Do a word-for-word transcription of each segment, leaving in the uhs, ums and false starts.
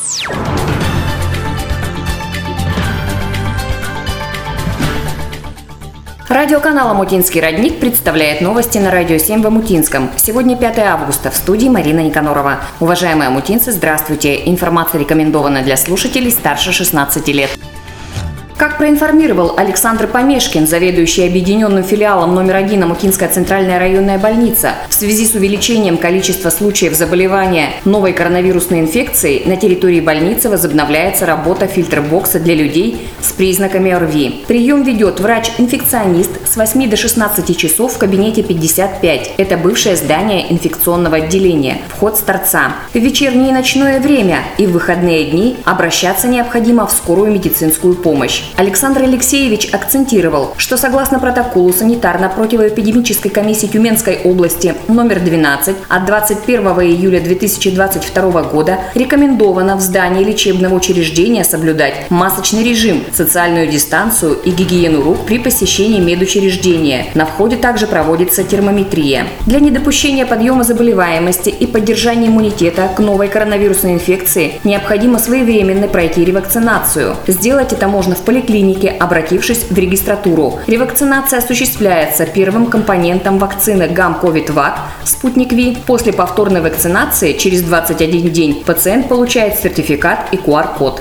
Радиоканал «Омутинский родник» представляет новости на Радио семь в Омутинском. Сегодня пятое августа. В студии Марина Никанорова. Уважаемые омутинцы, здравствуйте. Информация рекомендована для слушателей старше шестнадцати лет. Как проинформировал Александр Помешкин, заведующий объединенным филиалом номер один Омутинская центральная районная больница, в связи с увеличением количества случаев заболевания новой коронавирусной инфекцией на территории больницы возобновляется работа фильтр-бокса для людей с признаками ОРВИ. Прием ведет врач-инфекционист с восьми до шестнадцати часов в кабинете пятьдесят пять. Это бывшее здание инфекционного отделения. Вход с торца. В вечернее и ночное время и в выходные дни обращаться необходимо в скорую медицинскую помощь. Александр Алексеевич акцентировал, что согласно протоколу санитарно-противоэпидемической комиссии Тюменской области номер двенадцать от двадцать первого июля две тысячи двадцать второго года рекомендовано в здании лечебного учреждения соблюдать масочный режим, социальную дистанцию и гигиену рук при посещении медучреждения. На входе также проводится термометрия. Для недопущения подъема заболеваемости и поддержания иммунитета к новой коронавирусной инфекции необходимо своевременно пройти ревакцинацию. Сделать это можно в поликлинике, клинике, обратившись в регистратуру. Ревакцинация осуществляется первым компонентом вакцины Гам-Ковид-Вак «Спутник Ви». После повторной вакцинации через двадцать один день пациент получает сертификат и ку ар код.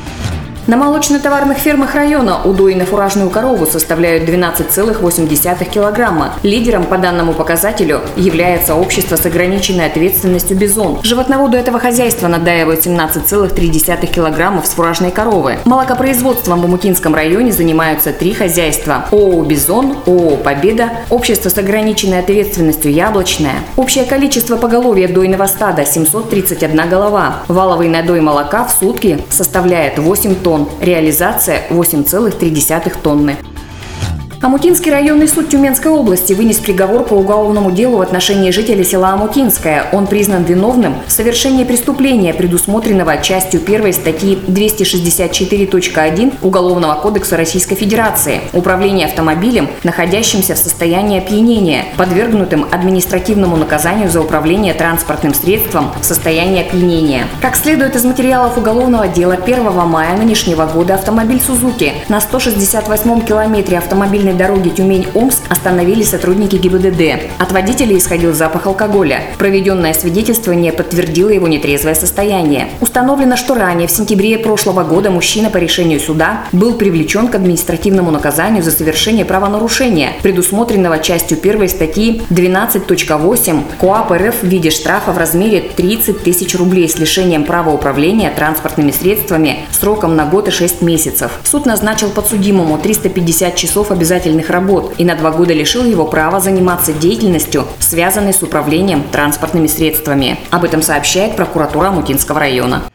На молочно-товарных фермах района удои на фуражную корову составляют двенадцать целых восемь десятых килограмма. Лидером по данному показателю является общество с ограниченной ответственностью «Бизон». Животноводы этого хозяйства надаивают семнадцать целых три десятых килограммов с фуражной коровы. Молокопроизводством в Омутинском районе занимаются три хозяйства: ООО «Бизон», ООО «Победа», общество с ограниченной ответственностью «Яблочная». Общее количество поголовья дойного стада – семьсот тридцать одна голова. Валовый надой молока в сутки составляет восемь тонн. Реализация восемь целых три десятых тонны. Омутинский районный суд Тюменской области вынес приговор по уголовному делу в отношении жителя села Омутинское. Он признан виновным в совершении преступления, предусмотренного частью первой статьи двести шестьдесят четыре точка один Уголовного кодекса Российской Федерации. Управление автомобилем, находящимся в состоянии опьянения, подвергнутым административному наказанию за управление транспортным средством в состоянии опьянения. Как следует из материалов уголовного дела, первого мая нынешнего года автомобиль «Сузуки» на сто шестьдесят восьмом километре автомобильной дороги Тюмень-Омск остановили сотрудники гэ и бэ дэ дэ. От водителя исходил запах алкоголя. Проведенное свидетельствование подтвердило его нетрезвое состояние. Установлено, что ранее, в сентябре прошлого года, мужчина по решению суда был привлечен к административному наказанию за совершение правонарушения, предусмотренного частью первой статьи двенадцать точка восемь КоАП эр эф в виде штрафа в размере тридцать тысяч рублей с лишением права управления транспортными средствами сроком на год и шесть месяцев. Суд назначил подсудимому триста пятьдесят часов обязательных работ и на два года лишил его права заниматься деятельностью, связанной с управлением транспортными средствами. Об этом сообщает прокуратура Омутинского района.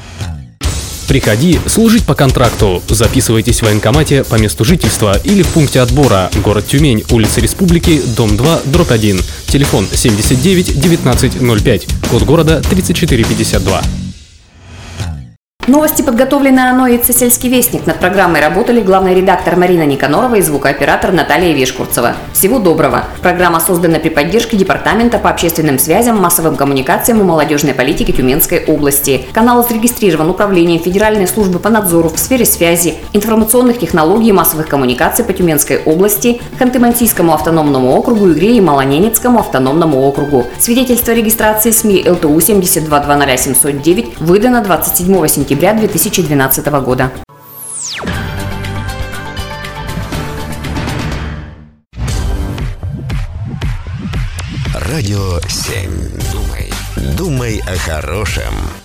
Приходи служить по контракту. Записывайтесь в военкомате по месту жительства или в пункте отбора. Город Тюмень, улица Республики, дом два, дробь один. Телефон семьдесят девять девятнадцать ноль пять. Код города тридцать четыре пятьдесят два. Новости подготовлены ОНОИЦ «Сельский вестник». Над программой работали главный редактор Марина Никанорова и звукооператор Наталья Вишкурцева. Всего доброго. Программа создана при поддержке Департамента по общественным связям, массовым коммуникациям и молодежной политике Тюменской области. Канал зарегистрирован Управлением Федеральной службы по надзору в сфере связи, информационных технологий и массовых коммуникаций по Тюменской области, Ханты-Мансийскому автономному округу, Игре и Малоненецкому автономному округу. Свидетельство о регистрации СМИ эл тэ у семь два два ноль семь ноль девять выдано двадцать седьмого сентября две тысячи двенадцатого года. Радио семь. Думай, думай о хорошем.